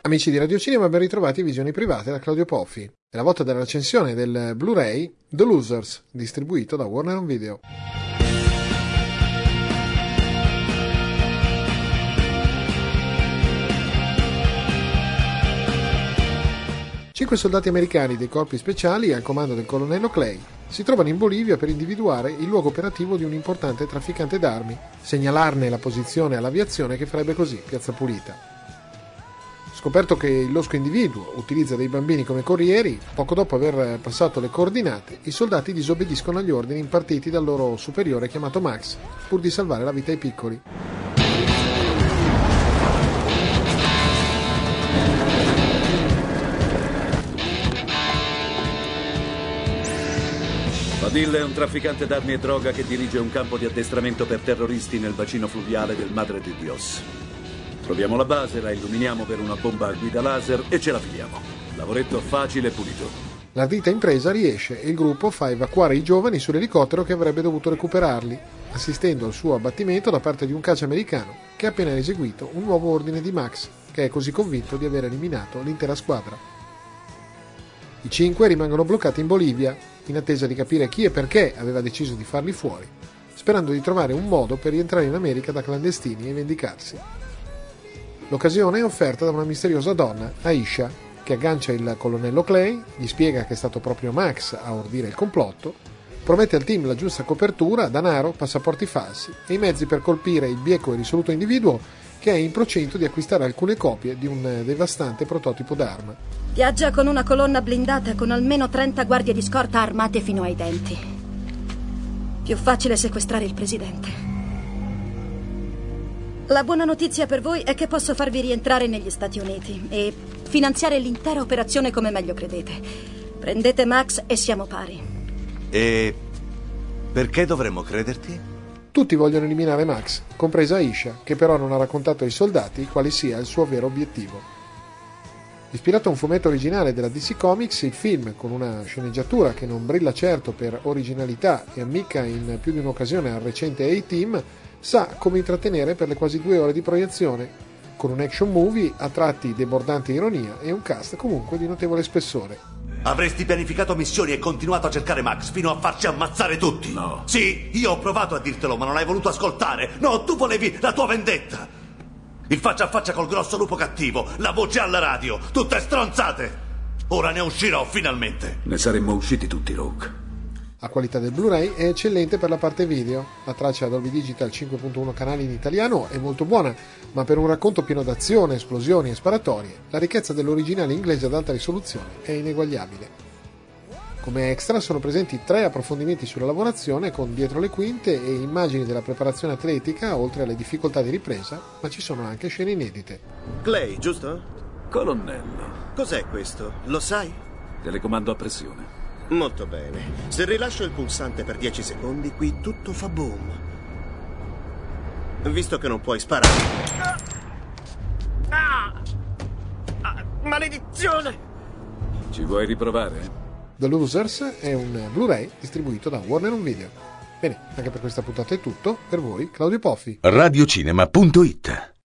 Amici di Radio Cinema, ben ritrovati a Visioni Private da Claudio Poffi. È la volta della recensione del Blu-ray The Losers, distribuito da Warner Home Video. Cinque soldati americani dei corpi speciali al comando del colonnello Clay si trovano in Bolivia per individuare il luogo operativo di un importante trafficante d'armi, segnalarne la posizione all'aviazione che farebbe così piazza pulita. Scoperto che il losco individuo utilizza dei bambini come corrieri, poco dopo aver passato le coordinate, i soldati disobbediscono agli ordini impartiti dal loro superiore chiamato Max, pur di salvare la vita ai piccoli. Fadil è un trafficante d'armi e droga che dirige un campo di addestramento per terroristi nel bacino fluviale del Madre de Dios. Troviamo la base, la illuminiamo per una bomba a guida laser e ce la filiamo. Lavoretto facile e pulito. L'ardita impresa riesce e il gruppo fa evacuare i giovani sull'elicottero che avrebbe dovuto recuperarli, assistendo al suo abbattimento da parte di un caccia americano che ha appena eseguito un nuovo ordine di Max, che è così convinto di aver eliminato l'intera squadra. I cinque rimangono bloccati in Bolivia, in attesa di capire chi e perché aveva deciso di farli fuori, sperando di trovare un modo per rientrare in America da clandestini e vendicarsi. L'occasione è offerta da una misteriosa donna, Aisha, che aggancia il colonnello Clay, gli spiega che è stato proprio Max a ordire il complotto, promette al team la giusta copertura, danaro, passaporti falsi e i mezzi per colpire il bieco e risoluto individuo che è in procinto di acquistare alcune copie di un devastante prototipo d'arma. Viaggia con una colonna blindata con almeno 30 guardie di scorta armate fino ai denti. Più facile sequestrare il presidente. La buona notizia per voi è che posso farvi rientrare negli Stati Uniti e finanziare l'intera operazione come meglio credete. Prendete Max e siamo pari. E perché dovremmo crederti? Tutti vogliono eliminare Max, compresa Aisha, che però non ha raccontato ai soldati quale sia il suo vero obiettivo. Ispirato a un fumetto originale della DC Comics, il film, con una sceneggiatura che non brilla certo per originalità e ammicca in più di un'occasione al recente A-Team, sa come intrattenere per le quasi 2 ore di proiezione, con un action movie a tratti debordante ironia e un cast comunque di notevole spessore. Avresti pianificato missioni e continuato a cercare Max fino a farci ammazzare tutti. No. Sì, io ho provato a dirtelo, ma non hai voluto ascoltare. No, tu volevi la tua vendetta. Il faccia a faccia col grosso lupo cattivo, la voce alla radio, tutte stronzate. Ora ne uscirò finalmente. Ne saremmo usciti tutti, Rogue. La qualità del Blu-ray è eccellente per la parte video, la traccia Dolby Digital 5.1 canali in italiano è molto buona, ma per un racconto pieno d'azione, esplosioni e sparatorie, la ricchezza dell'originale inglese ad alta risoluzione è ineguagliabile. Come extra sono presenti 3 approfondimenti sulla lavorazione con dietro le quinte e immagini della preparazione atletica, oltre alle difficoltà di ripresa, ma ci sono anche scene inedite. Clay, giusto? Colonnello. Cos'è questo? Lo sai? Telecomando a pressione. Molto bene. Se rilascio il pulsante per 10 secondi, qui tutto fa boom. Visto che non puoi sparare... maledizione! Ci vuoi riprovare? The Losers è un Blu-ray distribuito da Warner Home Video. Bene, anche per questa puntata è tutto. Per voi, Claudio Poffi. Radiocinema.it